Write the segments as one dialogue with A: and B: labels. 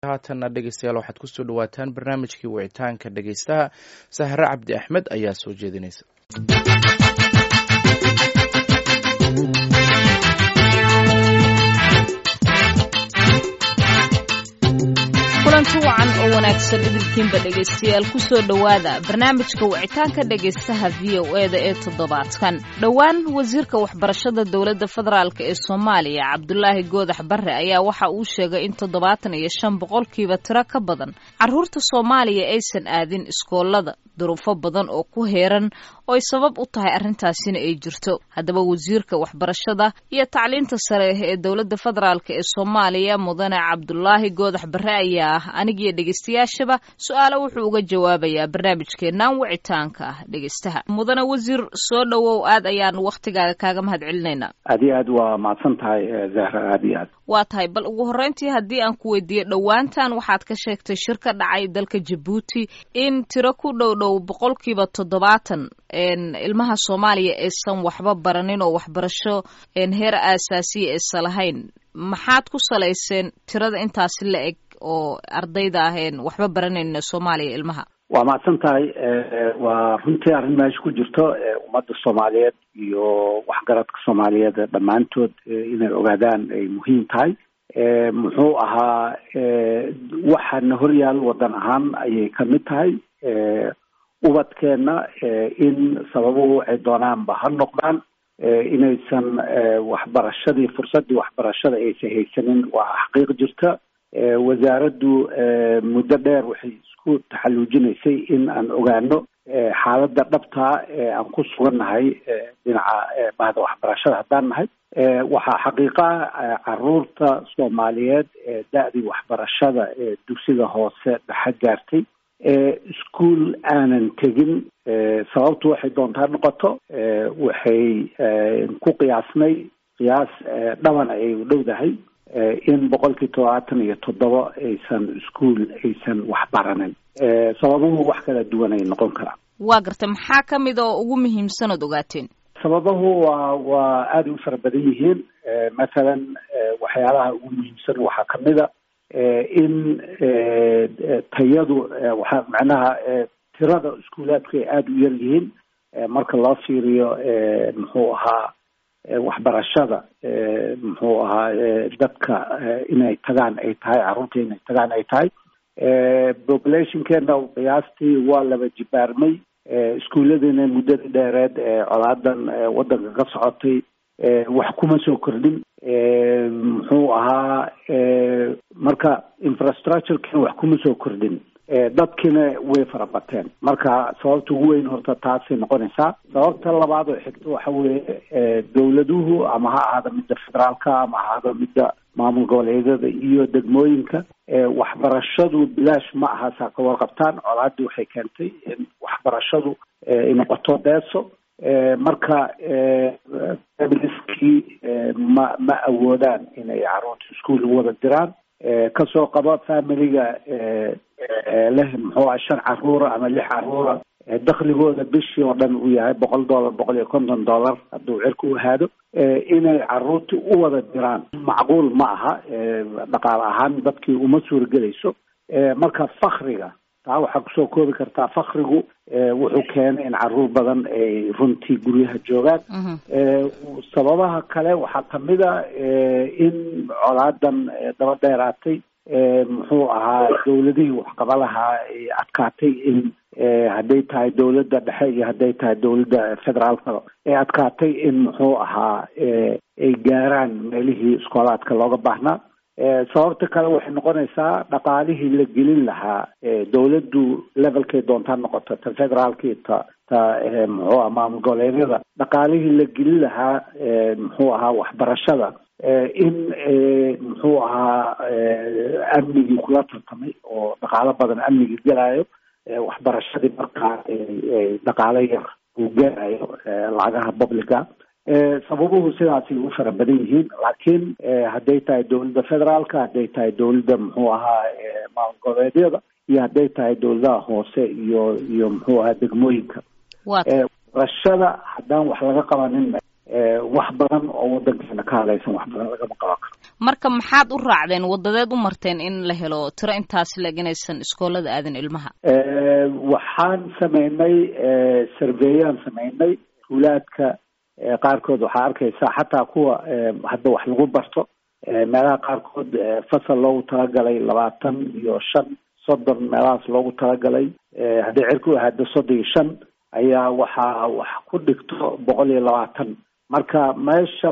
A: haatanna dhegeystayaal waxaad kusoo dhawaataan barnaamijkii wicitaanka dhegeystaha sahre cabdi axmed ayaa soo jeedinaysa.
B: kulanti wacan oo wanaagsan idinkiinba dhegaystayaal kusoo dhowaada barnaamijka wicitaanka dhegaystaha VOA-da ee toddobaadkan. dhowaan wasiirka waxbarashada dowladda federaalk ee Soomaaliya Cabdulaahi Goodax Barre ayaa waxa uu sheegay in 75% tiro ka badan carruurta Soomaaliya aysan aadin iskoolada, duruufo badan oo ku heeran oo ay sabab u tahay arrintaasina ay jirto. haddaba wasiirka waxbarashada iyo tacliinta sare ee dowladda federaalk ee Soomaaliya mudane Cabdulaahi Goodax Barre ayaa anigiyo dhegeystayaashaba su'aalo wuxuu uga jawaabayaa barnaamijkeennan wicitaanka dhegeystaha. mudane wasiir soo dhawow, aad ayaan waqtigaaga kaaga mahadcelinaynaa.
C: aad iyo aad waa mahadsan tahay Zahra, aad iyo aad
B: waa tahay. bal ugu horreyntii haddii aan ku weydiiyo, dhowaantan waxaad ka sheegtay shir ka dhacay dalka Jabuuti in tiro ku dhow 70% ilmaha Soomaaliya aysan waxba baranin oo waxbarasho heer aasaasiya aysan lahayn. maxaad ku salayseen tirada intaasi la eg oo ardayda aheen waxba baranayna Soomaaliya ilmaha?
C: waa mahadsan tahay. waa runtii arrin meesha ku jirto ummadda Soomaaliyeed iyo waxgaradka Soomaaliyeed dhammaantood inay ogaadaan ay muhiim tahay. muxuu ahaa waxaana horyaal wadan ahaan ayay ka mid tahay. ubadkeenna in sababuhu ay doonaanba ha noqdaan inaysan fursaddii waxbarashada aysan haysanin waa xaqiiq jirta. wasaaraddu muddo dheer waxay isku taxalluujinaysay in aan ogaano xaaladda dhabtaa aan ku sugannahay dhinaca bahda waxbarashada haddaan nahay. waxaa xaqiiqa carruurta Soomaaliyeed da'dii waxbarashada dugsiga hoose dhexe gaartay iskuul aanan tegin. sababtu waxay doontaa noqoto waxay ku qiyaasnay qiyaas dhaban ay u dhowdahay in 77% aysan wax baranin. sababuhu wax kala duwan ay noqon karaan.
B: waa garta, maxaa ka mid oo ugu muhiimsan ood ogaateen?
C: sababuhu waa aad u fara badan yihiin. mathalan waxyaalaha ugu muhiimsan waxaa ka mid a in tayadu waxaa macnaha tirada iskuulaadku ay aada u yar yihiin marka loo fiiriyo muxuu ahaa waxbarashada muxuu ahaa dadka inay tagaan ay tahay, carruurta inay tagaan ay tahay. populationkeena qiyaastii waa laba jibaarmay. iskuulladiina muddada dheereed colaadan wadanka ka socotay wax kuma soo kordhin. muxuu ahaa marka infrastructurekina wax kuma soo kordhin. dadkiina way fara bateen. marka sababta ugu weyn horta taasay noqonaysaa. sababta labaad oo xigta waxa weeye dowladuhu ama ha ahaada midda federaalka ama ha ahaada midda maamul goboleedyada iyo degmooyinka waxbarashadu bilaash ma aha. saa ka warqabtaan colaadii waxay keentay in waxbarashadu ay noqoto beeso. marka familiskii ma awoodaan inay carruurta iskuul u wada diraan. kasoo qaba familiga leh muxuu aha 5 carruura ama 6 carruura, dakhligooda bishii oo dhan uu yahay $100 $150 hadduu cirka u ahaado, inay carruurta u wada diraan macquul ma aha. dhaqaale ahaan dadkii uma suuragelayso. marka fakriga taa waxaa kusoo koobi kartaa. fakrigu wuxuu keenay in carruur badan ay runtii guryaha joogaan. sababaha kale waxaa kamid a in colaadan daba dheeraatay muxuu ahaa dowladihii waxqabalaha ay adkaatay in hadday tahay dowladda dhexe iyo hadday tahay dowladda federaalka ay adkaatay in muxuu ahaa ay gaaraan meelihii iskoolaadka looga baahnaa. sababta kale waxay noqonaysaa dhaqaalihii la gelin lahaa dowladdu levelkay doontaa noqoto, ta federaalkii ta muxuu aha maamul goboleedyada, dhaqaalihii la gelin lahaa muxuu ahaa waxbarashada in muxuu ahaa amnigii kula tartamay oo dhaqaalo badan amnigii gelayo. waxbarashadii markaa dhaqaalo yar uu gelayo lacagaha publica. sababuhu sidaasay u fara badan yihiin. laakiin hadday tahay dowladda federaalka, hadday tahay dowladda muxuu ahaa maamul goboleedyada iyo hadday tahay dowladaha hoose iyo muxuu ahaa degmooyinka, waxbarashada haddaan wax laga qabanin wax badan oo wadankeena ka hadlaysan wax badan lagama qaban karo.
B: marka maxaad u raacdeen wadadeed u marteen in la helo tiro intaas leeg inaysan iskoolada aadan ilmaha?
C: waxaan sameynay surveyaan sameynay iskuulaadka qaarkood waxaa arkaysaa xataa kuwa hadda wax lagu barto meelaha qaarkood fasal loogu talagalay 25 30 meelahaas loogu talagalay haddii cirku ahaado 35 ayaa waxaa wax ku dhigto 120. marka meesha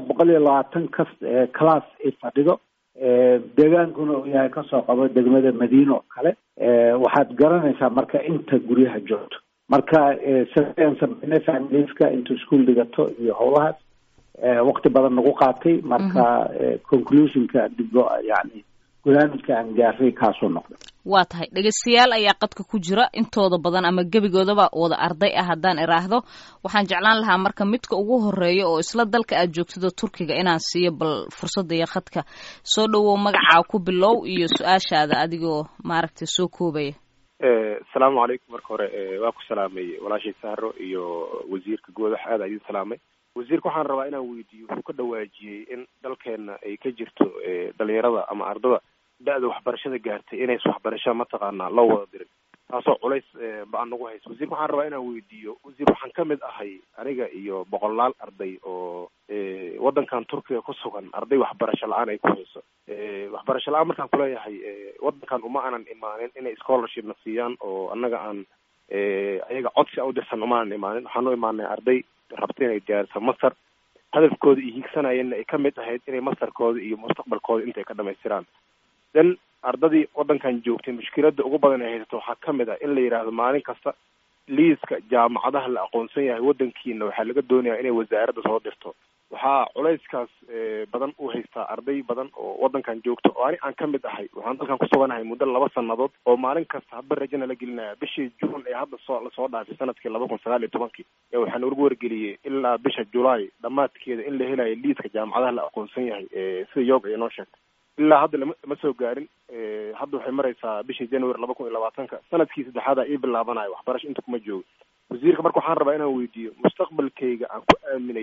C: 120 class ay fadhido deegaankuna uu yahay kasoo qabo degmada Madiino kale waxaad garanaysaa marka inta guryaha joogto. marka sameeyay familieska inta iskuul dhigato iyo howlahaas waqti badan nagu qaatay. marka conclusionka digo yani barnaamijka aan gaaray kaasoo noqday.
B: waa tahay dhegeystayaal ayaa qadka ku jira intooda badan ama gebigoodaba wada arday ah haddaan iraahdo waxaan jeclaan lahaa marka midka ugu horeeya oo isla dalka aad joogtida Turkiga inaan siiyo bal fursadda iyo khadka soo dhawow magacaa ku bilow iyo su-aashaada adigoo maaragtay soo koobaya.
D: asalaamu calaykum. marka hore waa ku salaamay walaashay Sahro iyo wasiirka guud aad ayuu salaamay. wasiirka waxaan rabaa inaan weydiiyo wuxuu ka dhawaajiyey in dalkeena ay ka jirto dhalinyarada ama ardada da-da waxbarashada gaartay inays waxbarasho mataqaanaa loo wada dirin taasoo culays baan nagu hayso. wasiirka waxaan rabaa inaan weydiiyo wasiir waxaan ka mid ahay aniga iyo boqolaal arday oo wadankan Turkiga ku sugan arday waxbarasho la-aan ay ku hayso. waxbarasho la-aan markaan kuleeyahay wadankan uma aanan imaanin inay scholarship na siiyaan oo annaga aan ayaga codsi u dirsan uma aanan imaanin. waxaan u imaanay arday rabta inay diyaariso master hadafkooda iyo hiigsanayeenna ay ka mid ahayd inay masterkooda iyo mustaqbalkooda intay ka dhamaystiraan. dan ardadii wadankan joogtay mushkiladda ugu badan ay haysato waxaa ka mid ah in la yidhaahdo maalin kasta liiska jaamacadaha la aqoonsan yahay wadankiina waxaa laga doonayaa inay wasaaradda soo dirto. waxaa culayskaas badan u haystaa arday badan oo wadankan joogto oo ani aan ka mid ahay. waxaan dalkan kusuganahay muddo 2 sanadood oo maalin kasta hadba rajana la gelinaya. bishii June ee hadda lasoo dhaafay sanadkii 2019 ee waxaan ugu wargeliyey ilaa bisha July dhamaadkeeda in la helayo liiska jaamacadaha la aqoonsan yahay sida yoog ay noo sheegtay. ilaa hadda lama soo gaarin. hadda waxay maraysaa bishii January 2020 sanadkii saddexaad ay bilaabanayo waxbarasho inta kuma joogo. wasiirka marka waxaan rabaa inaan weydiiyo mustaqbalkayga aan ku aaminay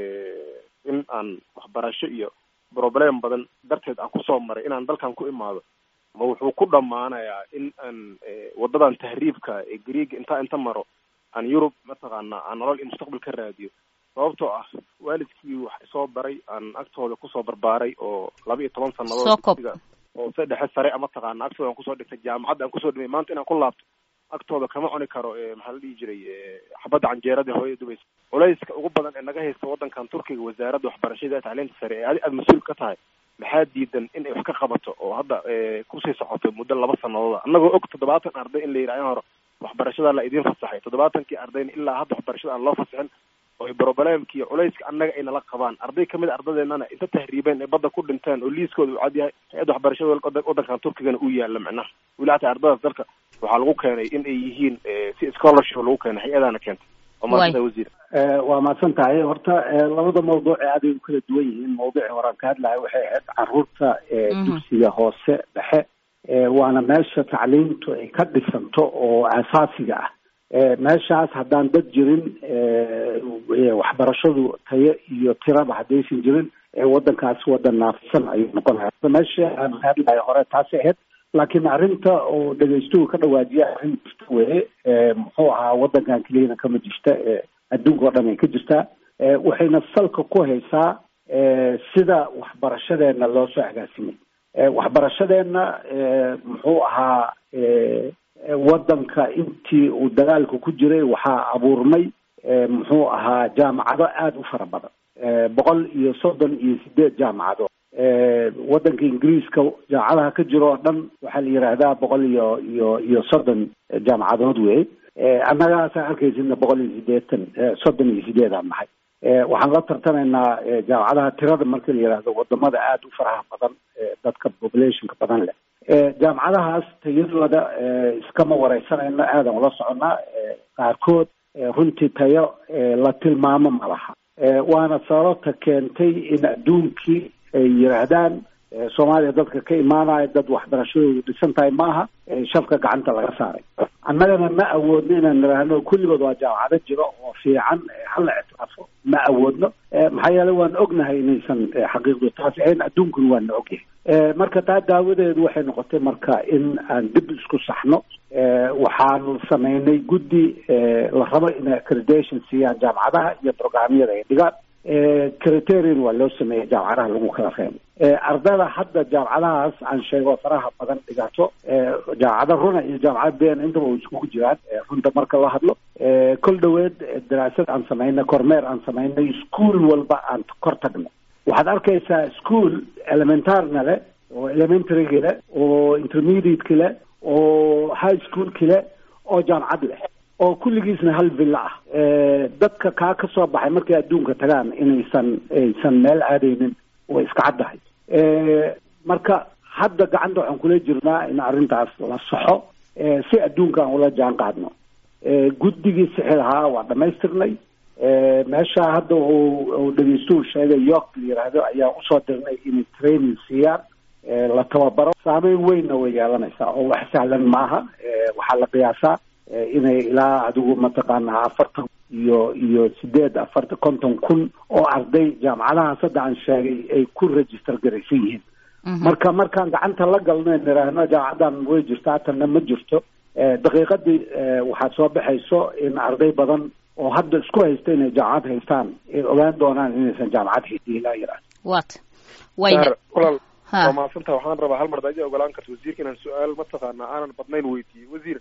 D: in aan waxbarasho iyo problem badan darteed aan kusoo maray inaan dalkan ku imaado ma wuxuu ku dhammaanayaa in aan wadadan tahriibka ee Greega inta maro aan Yurub mataqaanaa aan nolol iyo mustaqbal ka raadiyo. sababtoo ah waalidkii wax soo baray aan agtooda kusoo barbaaray oo 12 sanadood oo saddex sare ama taqaana agtooda aan kusoo dhigtay jaamacad aan kusoo dhimay maanta inaan ku laabto agtooda kama cuni karo maxaa la dhihi jiray xabadda canjeerada hooyada dubays. culayska ugu badan ee naga haysta wadankan Turkiga wasaaradda waxbarashada tacliinta sare ee aad mas'uul ka tahay maxaa diidan in ay wax ka qabato oo hadda kusii socoto muddo 2 sanadood annagoo og 70 arday in la yiraahdo hore waxbarashada la idin fasaxay 70kii ardayna ilaa hadda waxbarashada aan loo fasaxin oo problemkii culayska annaga ay nala qabaan. arday kamid ardadeenana inta tahriibeen ee badda ku dhinteen oo liiskooda uu cad yahay hay'adda waxbarashada wadankan Turkigana uu yaala macnaha wilaayada ardada dalka waxaa lagu keenay in ay yihiin si scholarship lagu keenay hay'adana keentay. wasiir
C: waa mahadsan tahay. horta labada mawduuc ee aad ay kala duwan yihiin. mawduuca horaan ka hadlahay waxay ahayd caruurta dugsiga hoose dhexe waana meesha tacliintu ay ka dhisanto oo asaasiga ah. meeshaas haddaan dad jirin waxbarashadu tayo iyo tiraba haddaysan jirin wadankaas wadan naafisan ayuu noqon lahaa. meesha aan hadlahay hore taasi ahayd. laakiin arrinta oo dhegaystuhu ka dhawaajiya arrin jirta weye muxuu ahaa wadankan keliyana kama jirta adduunka oo dhan ay ka jirtaa. waxayna salka ku haysaa sida waxbarashadeena loo soo agaasimay. waxbarashadeena muxuu ahaa wadanka intii uu dagaalku ku jiray waxaa abuurmay muxuu ahaa jaamacado aada u fara badan 138 jaamacado. wadanka Ingiriiska jaamacadaha ka jiro oo dhan waxaa la yiraahdaa 130 jaamacadood wey. annagaas arkaysidna 138 aan nahay. waxaan la tartamaynaa jaamacadaha tirada marka la yiraahdo wadamada aada u faraha badan dadka populationka badan leh. jaamacadahaas tayadooda iskama wareysanayno aadan ula soconaa. qaarkood runtii tayo la tilmaamo ma laha. waana sababta keentay in adduunkii ay yiraahdaan Soomaaliya dadka ka imaanaya dad waxbarashadoodu dhisan tahay maaha shafka gacanta laga saaray. annagana ma awoodno inaan niraahno kulligood waa jaamacado jiro oo fiican hala ictiraafo ma awoodno maxaa yeelay waan ognahay inaysan xaqiiqdu taasi ahayn adduunkuna waana ogyahay marka taa daawadeedu waxay noqotay marka in aan dib isku saxno waxaanu samaynay guddi la rabo inay accreditation siiyaan jaamacadaha iyo programyada ay dhigaan criterion waa loo sameeyey jaamacadaha lagu kala reebo ardada hadda jaamacadahaas aan sheego faraha badan dhigato jaamacada runa iyo jaamacada been intaba way iskugu jiraan runta marka la hadlo kol dhaweed daraasad aan samaynay kormeer aan samaynay school walba aan kor tagno waxaad arkaysaa school elementarna leh oo elementaryga leh oo intermediate-ka leh oo high school-ka leh oo jaamacad leh oo kulligiisna hal villa ah dadka kaa ka soo baxay markay adduunka tagaan aysan meel aadaynin way iska caddahay marka hadda gacanta waxaan kula jirnaa in arrintaas la saxo si adduunkaan ula jaan qaadno guddigii sixi lahaa waa dhamaystirnay meesha hadda uu dhegeystuhu sheegay york la yiraahdo ayaa usoo dirnay inay training siiyaan la tababaro saameyn weynna way yeelanaysaa oo wax sahlan maaha waxaa la qiyaasaa inay ilaa adigu mataqaanaa 50 kun oo arday jaamacadahaas hadda aan sheegay ay ku register garaysan yihiin marka markaan gacanta la galno niraahno jaamacadan way jirtaa tanna ma jirto daqiiqadii waxaad soo baxayso in arday badan oo hadda isku haysta inay jaamacad haystaan ay ogaan doonaan inaysan jaamacad haysan ilaa yaraad
D: walaal waa maasanta waxaan rabaa hal mar daadi ogolaan karta wasiirka inaan su-aal mataqaanaa aanan badnayn weydiiyey wasiir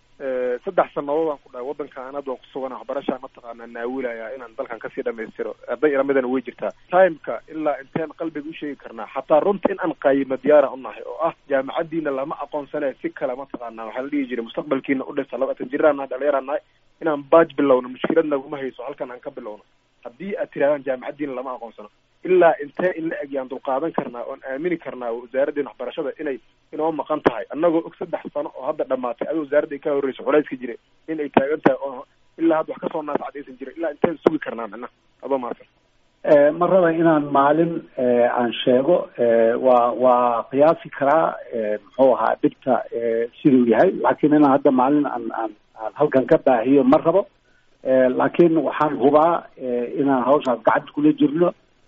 D: 3 sanadood aan ku dhahay waddankaan hadda waan ku sugan waxbarashaa mataqaanaa naawilayaa inaan dalkan kasii dhamaystiro arday iramidana way jirtaa timeka ilaa inteen qalbiga u sheegi karnaa xataa runta in aan qaayimo diyaara unahay oo ah jaamacadiina lama aqoonsane si kale mataqaanaa waxaa la dhihi jiray mustaqbalkiina u dhisa 20 jiraan dhalinyaraan nahay inaan baaj bilowno mushkilad naguma hayso halkan aan ka bilowno haddii aad tirahdaan jaamacadiina lama aqoonsano ilaa intee in la eg yaan dulqaadan karnaa oon aamini karnaa wasaaraddeena waxbarashada inoo maqan tahay annagoo og 3 sano oo hadda dhamaatay adoo wasaaradda ay ka horreyso culayska jira in ay taagan tahay oo ilaa hadda wax kasoo naasacdaysan jira ilaa inteen sugi karnaa micna adoo maasan
C: ma raba inaan maalin aan sheego waa qiyaasi karaa muxuu ahaa dhibta siduu yahay laakiin inaan hadda maalin aan halkan ka baahiyo ma rabo laakiin waxaan hubaa inaan hawshaas gacanta kula jirno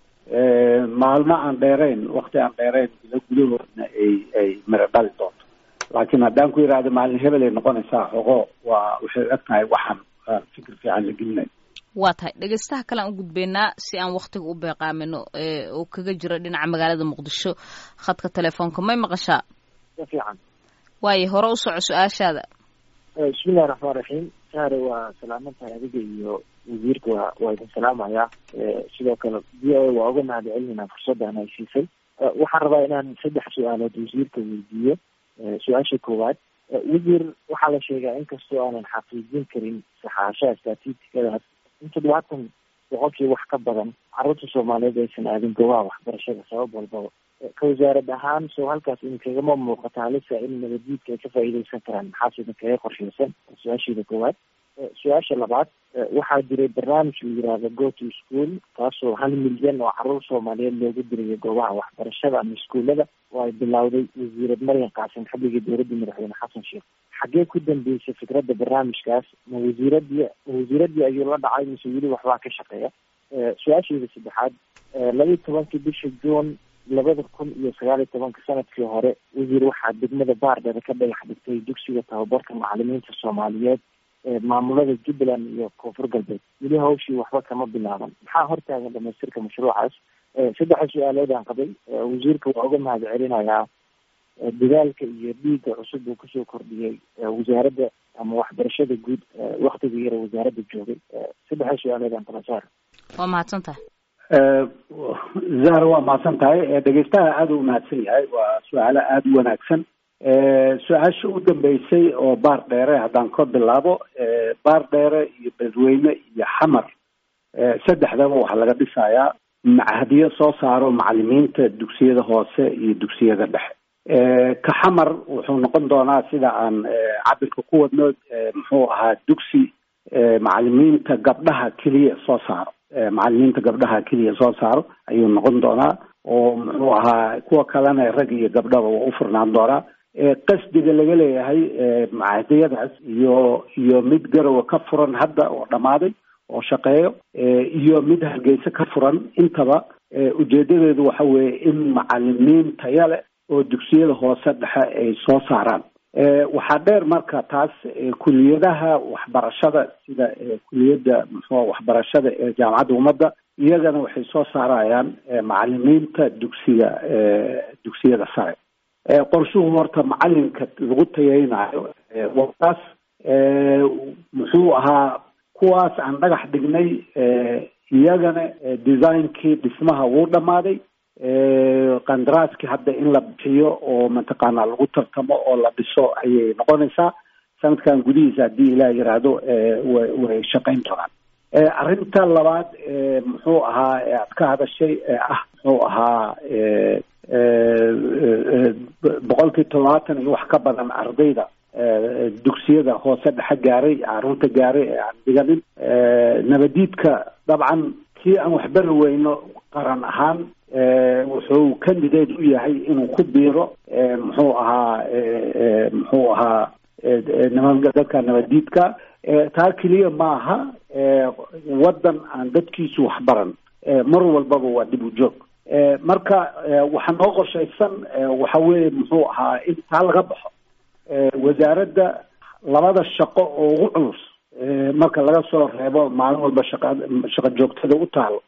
C: maalmo aan dheerayn wakti aan dheerayn bilo gudahoodna ay miro dhali doonto laakiin haddaan ku yidhaahdo maalin hebel ay noqonaysaa xogo waxay eg tahay waxaan fikir fiican la gelinayo
B: waa tahay dhegeystaha kale aan u gudbaynaa si aan waktiga u beeqaamino oo kaga jira dhinaca magaalada muqdisho khadka telefoonka may maqashaa
E: fiican
B: waayo hore u soco su-aashaada
E: bismillahi raxmaan raxiim saare waa salaamantahay adiga iyo wasiirka waa idin salaamayaa sidoo kale v o a waa uga mahad celinayna fursaddan ay siisay waxaan rabaa inaan 3 su-aalood wasiirka weydiiyo su-aasha koowaad wasiir waxaa la sheegaa inkastoo aanan xaqiijin karin saxaashaha statistikadaas in 70% wax ka badan carruurta soomaaliyeed aysan aadin goobaha waxbarashada sabab walbaba ka wasaarad ahaan soo halkaas idinkagama muuqata halisa in nabaddiidka ay ka faa'iidaysan karaan maxaase idinkaga qorshaysan su-aasheeda koowaad su-aasha labaad waxaa jiray barnaamij la yiraahdo go to school kaasoo 1 milyan oo carruur soomaaliyeed loogu dirayo goobaha waxbarashada ama iskuullada oo ay bilowday wasiirad Maryan Qaasim xilligii dowladda madaxweyne xasan sheekh xaggee ku dambeysay fikradda barnaamijkaas ma wasiiradii ayuu la dhacay mise weli waxbaa ka shaqeeya su-aasheeda saddexaad 12 bisha Juun 2019 sanadkii hore wasiir waxaa degmada Baardhada ka dhagax dhigtay dugsiga tababarka macallimiinta Soomaaliyeed maamulada Jubbaland iyo Koonfur Galbeed weli hawshii waxba kama bilaaban maxaa hortaagan dhamaystirka mashruucaas 3 su-aalood aan qabay wasiirka waa uga mahad celinayaa dadaalka iyo dhiigga cusub uu kusoo kordhiyey wasaaradda ama waxbarashada guud waktiga yara wasaaradda joogay 3 su-aalood aan qabay saar
B: waa mahadsantahay
C: zahra waa mahadsan tahay dhegeystaha aada u mahadsan yahay waa su-aalo aada u wanaagsan su-aasha u dambeysay oo baar dheere haddaan ka bilaabo baar dheere iyo beledweyne iyo xamar 3daba waxaa laga dhisayaa machadiyo soo saaro macalimiinta dugsiyada hoose iyo dugsiyada dhexe ka xamar wuxuu noqon doonaa sida aan cabirka ku wadno muxuu ahaa dugsi macalimiinta gabdhaha keliya soo saaro ayuu noqon doonaa oo muxuu ahaa kuwa kalena rag iyo gabdhaba waa u furnaan doonaa qasdiga laga leeyahay macahdiyadaas iyo mid garowe ka furan hadda oo dhammaaday oo shaqeeyo iyo mid hargeysa ka furan intaba ujeedadeedu waxa weeye in macalimiin taya leh oo dugsiyada hoose dhexe ay soo saaraan waxaa dheer marka taas kuliyadaha waxbarashada sida kuliyadda waxbarashada ee jaamacadda ummadda iyagana waxay soo saarayaan macalimiinta dugsiyada sare qorshuhu horta macalinka lagu tayeynayo wataas muxuu ahaa kuwaas aan dhagax dhignay iyagana designkii dhismaha wuu dhammaaday qandaraaskii hadda in la bixiyo oo mataqaanaa lagu tartamo oo la dhiso ayay noqonaysaa sanadkan gudihiisa haddii ilaah yiraahdo way shaqayn doonaan arrinta labaad muxuu ahaa aad ka hadashay muxuu ahaa 70% iyo wax ka badan ardayda dugsiyada hoose dhexe gaaray caruurta gaaray ee aan dhiganin nabadiidka dabcan kii aan waxbari weyno qaran ahaan wuxuu candidate u yahay inuu ku biiro muxuu ahaa dadka nabadiidka taa keliya maaha waddan aan dadkiisu waxbaran mar walbaba waa dib u joog marka waxaa noo qorshaysan waxa weeye muxuu ahaa in taa laga baxo wasaaradda labada shaqo oo ugu culus marka laga soo reebo maalin walba shaqo joogtada u taalo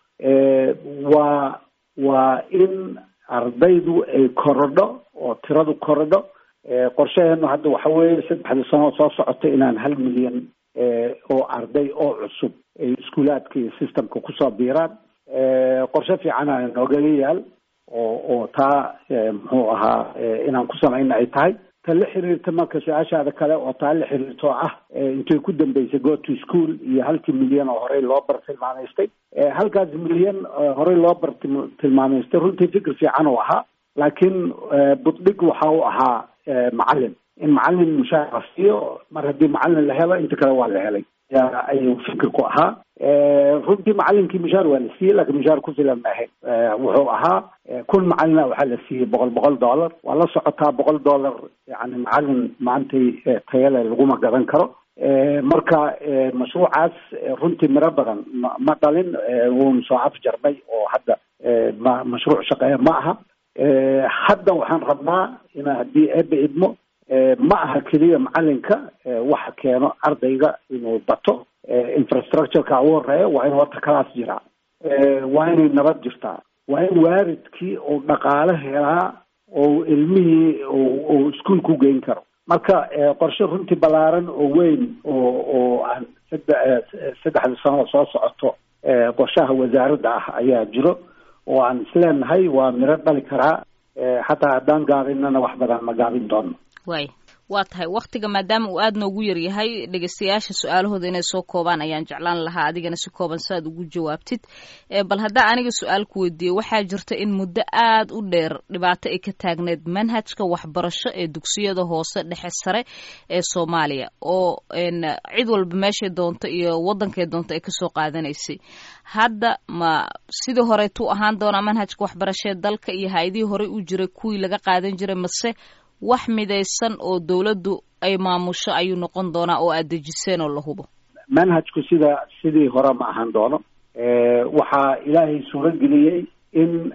C: waa in ardaydu ay korodho oo tiradu korodho qorshaheenu hadda waxa weeye 3 sano soo socota inaan 1 milyan oo arday oo cusub ay iskuulaadka iyo systemka kusoo biiraan qorshe fiican aan noogala yaal oo taa muxuu ahaa inaan ku samayna ay tahay ta la xiriirta marka su-aashaada kale oo taa la xiriirto intay ku dambeysay go to school iyo 1 milyan oo horey loo bartilmaamaystay 1 milyan horey loo bartilmaamaystay runtii fikir fiican oo ahaa laakiin budhig waxa uu ahaa macalin in macalin mushaar siiyo mar haddii macalin la helo inta kale waa la helay ayuu fikirku ahaa runtii macalinkii mushaar waa la siiyey laakiin mushaar ku filan ma ahayn wuxuu ahaa kun macalina waxaa la siiyey $100 waa la socotaa $100 yani macalin maantay tayale laguma gadan karo marka mashruucaas runtii miro badan ma dhalin wuuna soo afjarmay oo hadda mashruuc shaqeeya ma aha hadda waxaan rabnaa ina haddii eebba idmo ma aha keliya macalinka waxa keeno ardayga inuu bato infrastructureka ugu horeeya waa in horta kalaas jiraa waa inay nabad jirtaa waa in waalidkii uu dhaqaale helaa oo ilmihii uu iskuolku geyn karo marka qorshe runtii ballaaran oo weyn oo aan 3 sano soo socoto qorshaha wasaaradda ayaa jiro oo aan isleenahay waa miro dhali karaa xataa haddaan gaabinana wax badan ma gaabin doono
B: waa tahay waktiga maadaama uu aada noogu yaryahay dhegeystayaasha su-aalahooda inay soo koobaan ayaan jeclaan lahaa adigana si kooban si aad ugu jawaabtid bal haddaa aniga su-aal ku weydiiyo waxaa jirta in muddo aada u dheer dhibaato ay ka taagneed manhajka waxbarasho ee dugsiyada hoose dhexe sare ee Soomaaliya oo cid walba meeshay doonto iyo wadankay doonto ay kasoo qaadanaysay hadda ma sidii hore tuu ahaan doonaa manhajka waxbarasho ee dalka iyo hay-adihii horey u jiray kuwii laga qaadan jiray mase wax midaysan oo dawladdu ay maamusho ayuu noqon doonaa oo aad dejiseen oo la hubo
C: manhajku sidii hore ma ahaan doono waxaa ilaahay suuro geliyey in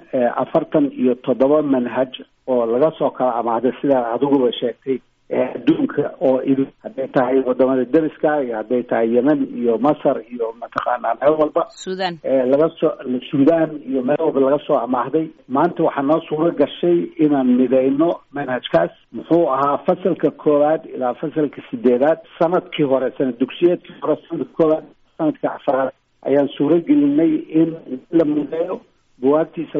C: 47 manhaj oo laga soo kala amaaday sidaa adiguba sheegtay adduunka oo hadday tahay wadamada deriska iyo hadday tahay yemen iyo masar iyo mataqaanaa meel walba
B: sudan
C: sudan iyo meel walba laga soo amaahday maanta waxaa noo suuro gashay inaan midayno manhajkaas muxuu ahaa fasalka 1 ilaa fasalka 8 sanadkii hore sanad dugsiyeedkii hore sanadka 1 sanadka 4 ayaan suuro gelinay in la mideeyo buwaagtiisa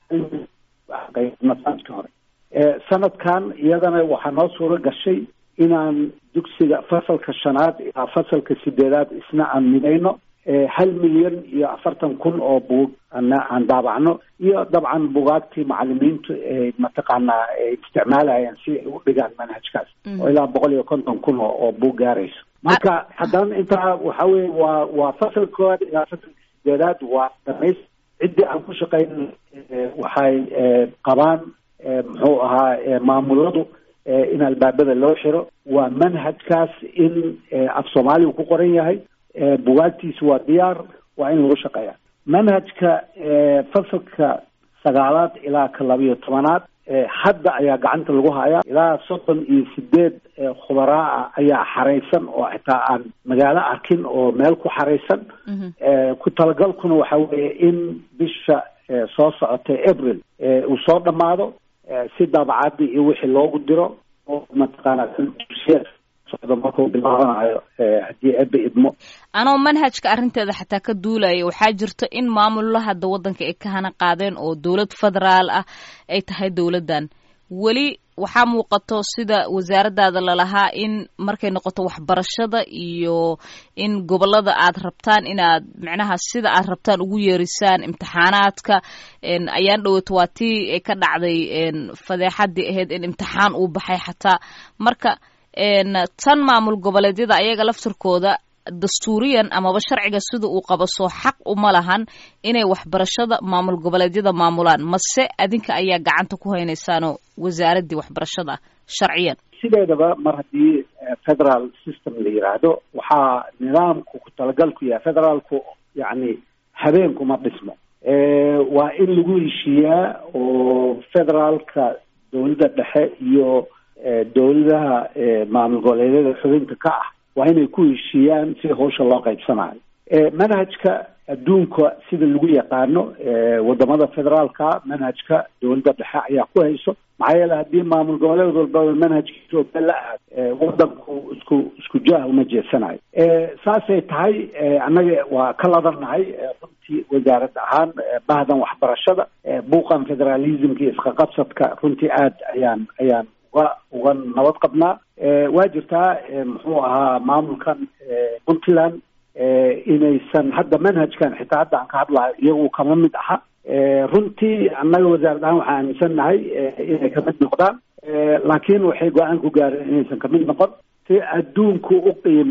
C: sanadkii hore sanadkan iyadana waxaa noo suuro gashay inaan dugsiga fasalka 5 ilaa fasalka 8 isna aan midayno 1,040,000 oo buug aan daabacno iyo dabcan bugaagtii macalimiintu mataqaanaa ay isticmaalayaan si ay u dhigaan manhajkaas oo ilaa 150,000 oo buug gaarayso marka haddana intaa waxa weeye waa fasalka 1 ilaa fasalka 8 waa dhamays ciddii aan ku shaqayn waxay qabaan muxuu ahaa maamuladu in albaabada loo xiro. waa manhajkaas in af soomaaliga ku qoran yahay, bugaagtiisa waa diyaar, waa in lagu shaqeeya. manhajka fasalka 9aad ilaa ka 12aad hadda ayaa gacanta lagu hayaa. ilaa 38 khubaraa ayaa xareysan oo xitaa aan magaalo arkin oo meel ku xareysan. ku talagalkuna waxa weeye in bisha soo socotay April uu soo dhamaado si daabacadii iyo wixii loogu diro oo mataqaanaa socdo markuu bilaabanayo haddii eebbe idmo.
B: anoo manhajka arrinteeda xataa ka duulaya waxaa jirta in maamulada hadda waddanka ay ka hana qaadeen oo dowlad federaal ah ay tahay dowladdan. weli waxaa muuqato sida wasaaradaada lalahaa in markay noqoto waxbarashada iyo in gobolada aad rabtaan inaad macnaha sida aad rabtaan ugu yeerisaan imtixaanaadka. ayaan dhawaato waa tii ka dhacday fadeexadii ahayd in imtixaan uu baxay xataa. marka tan maamul goboleedyada ayaga laftirkooda dastuuriyan amaba sharciga sida uu qabo soo xaq uma lahan inay waxbarashada maamul goboleedyada maamulaan, mase adinka ayaa gacanta ku haynaysaanoo wasaaradii waxbarashada sharciyan?
C: sideedaba mar haddii federal system la yiraahdo waxaa nidaamku ku talagalku yahay. federaalku yani habeenku ma dhismo, waa in lagu heshiiyaa oo federaalka dowladda dhexe iyo dowladaha maamul goboleedyada xubinta ka ah waa inay ku heshiiyaan si hawsha loo qaybsanayo. manhajka adduunka sida lagu yaqaano wadamada federaalka manhajka dowladda dhexe ayaa ku hayso. maxaa yeele haddii maamul goboleed walbaba manhajkiisa oo la aad wadanku isku jaah uma jeesanayo. saasay tahay annaga waa ka ladannahay runtii wasaarad ahaan bahdan waxbarashada. buuqan federalismka iyo isqaqabsadka runtii aad ayaan uga nabad qabnaa. waa jirtaa muxuu ahaa maamulkan Puntland inaysan hadda manhajkan xitaa hadda aan ka hadlayo iyagu kama mid aha. runtii annaga wasaarad ahaan waxaan aaminsannahay inay kamid noqdaan, laakiin waxay go-aan ku gaareen inaysan kamid noqon. si adduunku u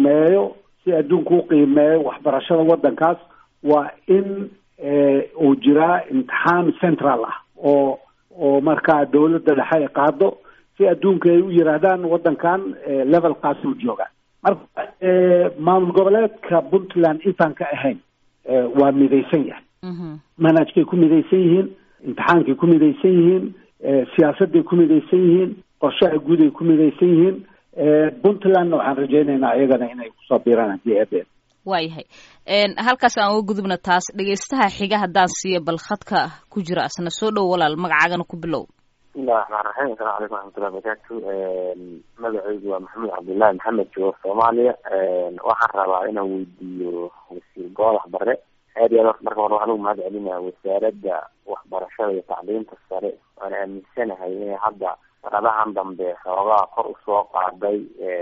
C: qiimeeyo waxbarashada waddankaas waa in uu jiraa imtixaan central ah oo markaa dowladda dhexe ay qaado si adduunka ay u yiraahdaan waddankan levelkaas uu joogaa. marka maamul goboleedka Puntland intaan ka ahayn waa midaysan yahay. manhajkay ku midaysan yihiin, imtixaankay ku midaysan yihiin, siyaasadday ku midaysan yihiin, qorshaha guud ay ku midaysan yihiin. Puntlandna waxaan rajaynaynaa iyagana inay kusoo biiraan haddii eebeen.
B: waayahay halkaas aan uga gudubna taas. dhegeystaha xiga haddaan siiya bal khadka ku jira asna soo dhow walaal, magacaagana ku bilow.
F: bismillahi raxmaan raxiim. assalaamu calaykum waraxmatullahi wabarakaatu. magacaygu waa maxamed cabdullaahi maxamed joogo Soomaaliya. waxaan rabaa inaan weydiiyo wasiir Goodax Barre. aad iyo aad marka hore waxaan ugu mahad celinayaa wasaaradda waxbarashada iyo tacliinta sare. waan aaminsanahay inay hadda sanadahan dambe xoogaa kor usoo qaaday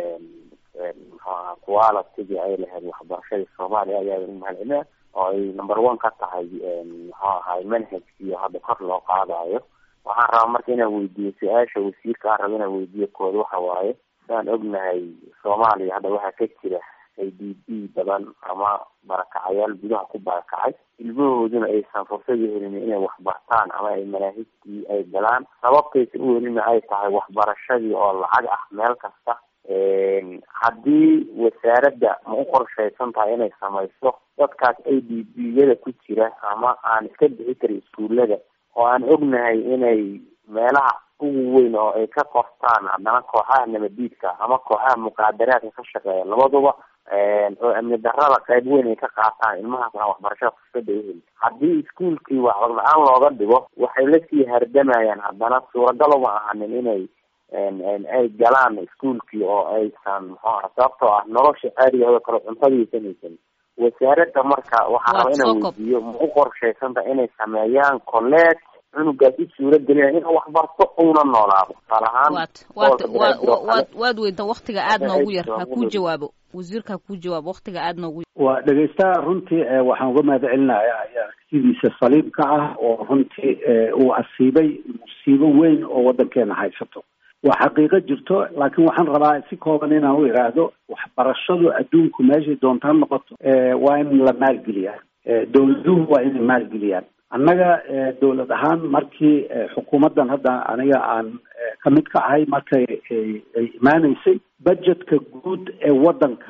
F: quality ay lahayd waxbarashada Soomaaliya. ayaa ugu mahad celinaya oo ay number 1 ka tahay manhajkii hadda kor loo qaadayo. waxaan rabaa marka inaan weydiiyo su-aasha wasiirka aan raba inaan weydiiyo kooda waxa waaye, saan ognahay Soomaaliya hadda waxaa ka jira IDP badan ama barakacayaal gudaha ku barakacay, ilmahooduna aysan fursad u helin inay waxbartaan ama ay manaahijtii ay galaan. sababtaysa u helina ay tahay waxbarashadii oo lacag ah meel kasta. haddii wasaaradda ma u qorshaysan tahay inay samayso dadkaas IDP-yada ku jira ama aan iska bixi karin iskuullada oo aan ognahay inay meelaha ugu weyn oo ay ka qortaan haddana kooxaha nabadiidka ama kooxaha muqaadaraadka ka shaqeeya labaduba oo amni darrada qayb weyn ay ka qaataan ilmahaas aan waxbarashada fursada u helin. haddii iskuulkii waxba la-aan looga dhigo waxay lasii hardamayaan, haddana suuragal uma ahanin inay ay galaan iskuulkii oo aysan sababtoo ah nolosha caadiga kale cuntadiisan haysan. wasaaradda marka waxaa raba inaan weydiiyo ma u qorshaysanta inay sameeyaan college cunugaas u suura gelina inuu waxbarto una noolaado. tusaale ahaan
B: waad weynta waktiga aad noogu yar ha kuu jawaabo wasiirka, ha kuu jawaabo waktiga aad noogu yar.
C: waa dhegeystaha runtii waxaan uga mahad celinayaa aragtidiisa saliibka ah oo runtii uu asiibay musiibo weyn oo waddankeena haysato. waa xaqiiqo jirto, laakiin waxaan rabaa si kooban inaan u iraahdo waxbarashadu adduunku meeshay doontaan noqoto waa in la maalgeliyaa. dowladuhu waa inay maalgeliyaan annaga dowlad ahaan markii xukuumaddan hadda aniga aan ka mid ka ahay markay ay imaaneysay budgetka guud ee waddanka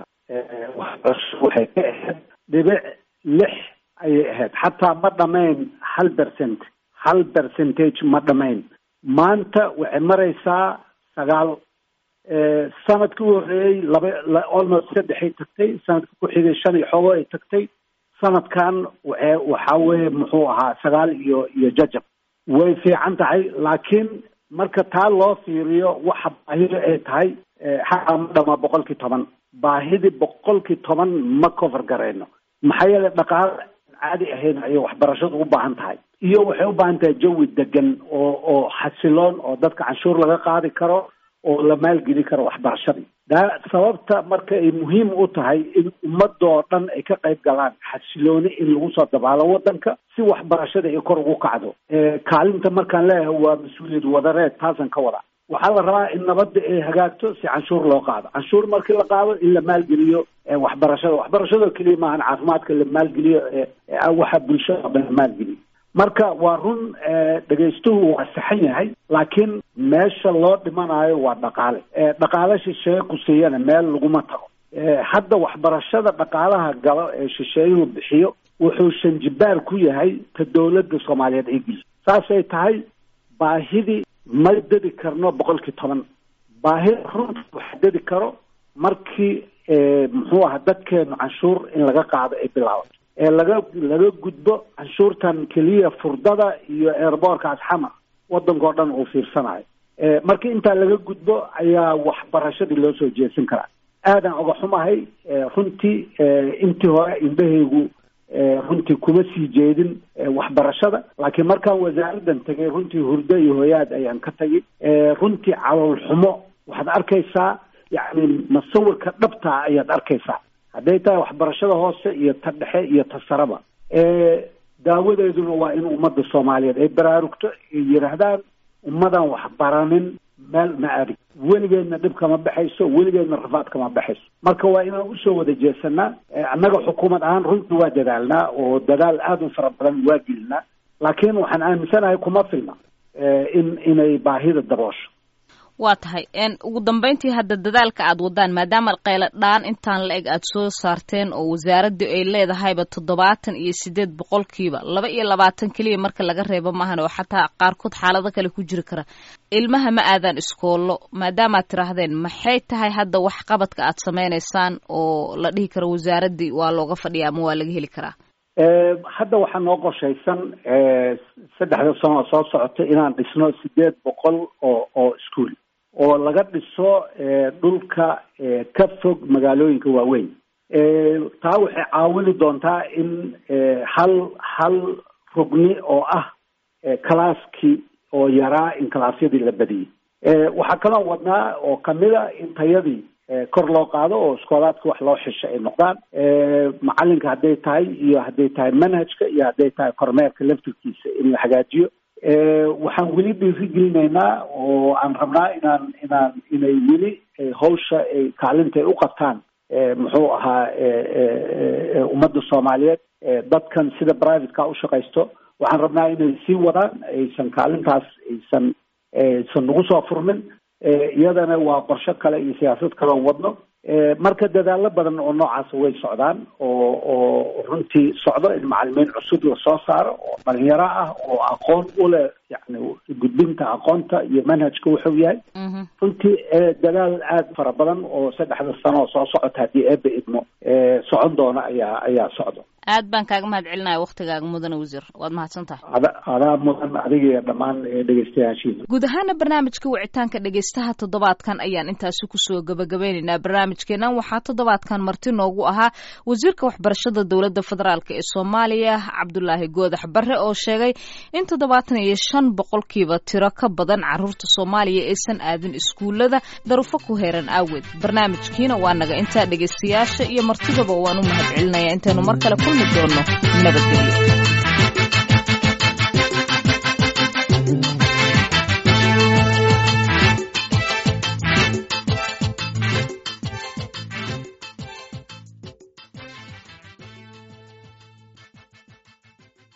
C: waxay ka ahayd 6 ayay ahayd, xataa ma dhamayn 1% percentage ma dhamayn. maanta waxay maraysaa 9. sanadkii u horreeyey almost 3 ay tagtay, sanadka ku xigay 5 iyo xogo ay tagtay, sanadkan waxa weeye muxuu ahaa 9 iyo jajab. way fiican tahay, laakiin marka taa loo fiiriyo waxa baahida ay tahay xaqa ma dhama 10%. baahidii 10% ma cover garayno, maxaa yeelay dhaqaale caadi ahayn ayay waxbarashadu u baahan tahay, iyo waxay u baahan tahay jawi degan oo xasiloon oo dadka canshuur laga qaadi karo oo la maalgeli karo waxbarashadii. sababta marka ay muhiim u tahay in ummadoo dhan ay ka qayb galaan xasilooni in lagu soo dabaalo waddanka si waxbarashada ay kor ugu kacdo. kaalinta markaan leeyahay waa mas-uuliyad wadareed, taasan ka wada. waxaa la rabaa in nabadda ay hagaagto si canshuur loo qaado. canshuur markii la qaado in la maalgeliyo waxbarashada keliya maahan, caafimaadka la maalgeliyo, waxa bulshada dhan la maalgeliyo. marka waa run dhegaystuhu waa saxan yahay, laakiin meesha loo dhimanayo waa dhaqaale. dhaqaale shisheeye ku siiyana meel laguma tago. hadda waxbarashada dhaqaalaha galo ee shisheeyuhu bixiyo wuxuu shanjibaar ku yahay ta dowladda soomaaliyeed ay geliso. saasay tahay baahidii ma dedi karno 10%. baahida runta waxa dedi karo markii muxuu ahaa dadkeenu canshuur in laga qaado ay bilaabato, laga gudbo canshuurtan keliya furdada iyo airbortkaas xamar waddankao dhan uu fiirsanayo. markii intaa laga gudbo ayaa waxbarashadii loo soo jeesan karaa. aadan uga xumahay runtii intii hore indhahaygu runtii kuma sii jeedin waxbarashada, laakiin markaan wasaaraddan tagay runtii hurdo iyo hoyaad ayaan ka tagay. runtii calool xumo waxaad arkaysaa, yacni masawirka dhabtaa ayaad arkaysaa, hadday tahay waxbarashada hoose iyo ta dhexe iyo ta saraba. daawadeeduna waa in ummadda soomaaliyeed ay baraarugto, ay yidhaahdaan ummadan wax baranin meel ma aadi, weligeedna dhib kama baxayso, weligeedna rafaad kama baxayso. marka waa inaan usoo wada jeesanaa. annaga xukuumad ahaan runtii waa dadaalnaa oo dadaal aada u fara badan waa gelinaa, laakiin waxaan aaminsanahay kuma filna inay baahida daboosho.
B: waa tahay ugu dambeyntii hadda dadaalka aad wadaan, maadaama qaylo dhaan intaan la eg aad soo saarteen oo wasaaraddu ay leedahayba 78% 22 keliya marka laga reebo maahan, oo xataa qaarkood xaalado kale ku jiri kara. ilmaha ma aadaan iskoollo, maadaamaad tiraahdeen maxay tahay hadda wax qabadka aad samaynaysaan oo la dhihi karo wasaaraddii waa looga fadhiya ama waa laga heli karaa?
C: hadda waxaa noo qorshaysan 3 sano oo soo socota inaan dhisno 800 oo iskuul oo laga dhiso dhulka ka fog magaalooyinka waaweyn. taa waxay caawini doontaa in hal rugni oo ah kalaaskii oo yaraa in kalaasyadii la badiyey. waxaa kaloo wadnaa oo kamida in tayadii kor loo qaado oo iskoolaadka wax loo xisho ay noqdaan. macalinka hadday tahay iyo hadday tahay manhajka iyo hadday tahay kormeerka laftirkiisa in la hagaajiyo. waxaan weli dhiirigelinaynaa oo aan rabnaa inay weli hawsha ay kaalinta ay u qabtaan muxuu ahaa ummadda soomaaliyeed. dadkan sida privateka u shaqaysto waxaan rabnaa inay sii wadaan, aysan kaalintaas aysan nagu soo furmin. iyadana waa qorsho kale iyo siyaasad kale oo wadno. marka dadaalo badan oo noocaas way socdaan oo runtii socdo in macalimiin cusub lasoo saaro oo dhalinyaro ah oo aqoon u leh yani gudbinta aqoonta iyo manhajka wuxuu yahay. runtii dadaal aada fara badan oo 3 sano oo soo socota haddii eebba idmo socon doona ayaa socdo.
B: aad baan kaaga mahad celinaya waktigaaga mudane wasiir, waad mahadsan tahay.
C: adaa mudan adiga iyo dhammaan dhegeystayaashiina.
B: guud ahaana barnaamijka wicitaanka dhegeystaha toddobaadkan ayaan intaasi kusoo gabagabeynaynaa. barnaamijkeenan waxaa toddobaadkan marti noogu ahaa wasiirka waxbarashada dowladda federaalk ee soomaaliya cabdulaahi goodax barre, oo sheegay in 75% tiro ka badan caruurta soomaaliya aysan aadin iskuullada daruufo ku heeran aaweed. barnaamijkiina waa naga intaa dhegeystayaasha iyo martidaba waan u mahad celinaya. intaynu mar kale kulmi doono nabadgelyo.